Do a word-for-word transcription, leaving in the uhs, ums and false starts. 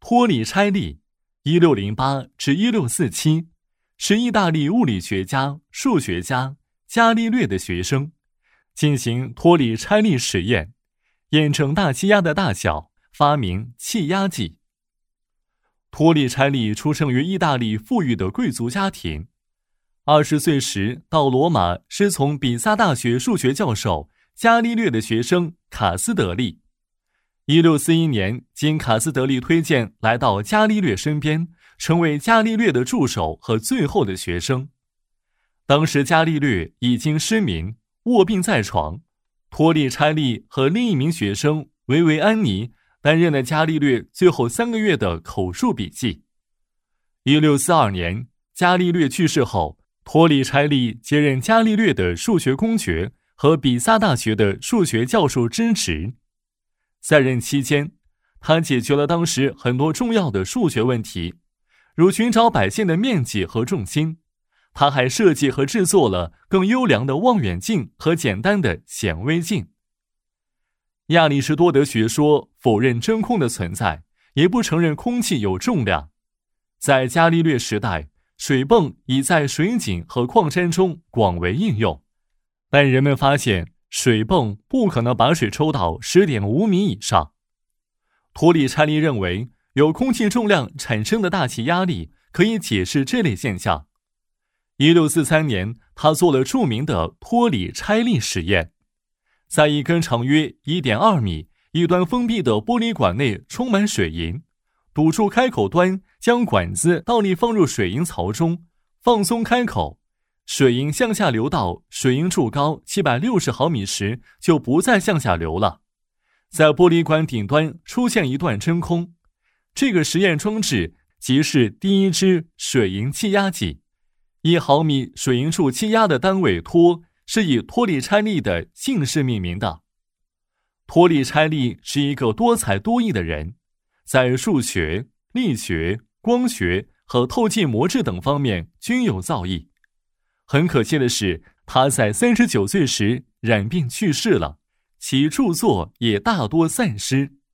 托里拆利 一六零八至一六四七 是意大利物理学家、数学家伽利略的学生，进行托里拆利实验，验证大气压的大小，发明气压计。托里拆利出生于意大利富裕的贵族家庭，二十岁时到罗马师从比萨大学数学教授伽利略的学生卡斯德利。一六四一年，经卡斯德利推荐来到伽利略身边，成为伽利略的助手和最后的学生。当时伽利略已经失明，卧病在床，托里拆利和另一名学生维维安尼担任了伽利略最后三个月的口述笔记。一六四二年，伽利略去世后，托里拆利接任伽利略的数学公爵和比萨大学的数学教授之职。在任期间，他解决了当时很多重要的数学问题，如寻找摆线的面积和重心。他还设计和制作了更优良的望远镜和简单的显微镜。亚里士多德学说否认真空的存在，也不承认空气有重量。在伽利略时代，水泵已在水井和矿山中广为应用，但人们发现水泵不可能把水抽到 十点五米以上。托里拆利认为，由空气重量产生的大气压力可以解释这类现象。一六四三年，他做了著名的托里拆利实验，在一根长约 一点二米、一端封闭的玻璃管内充满水银，堵住开口端，将管子倒立放入水银槽中，放松开口，水银向下流到水银柱高七百六十毫米时就不再向下流了。在玻璃管顶端出现一段真空，这个实验装置即是第一支水银气压计。一毫米水银柱气压的单位托是以托里拆利的姓氏命名的。托里拆利是一个多才多艺的人，在数学、力学、光学和透气模制等方面均有造诣。很可惜的是，他在三十九岁时染病去世了，其著作也大多散失。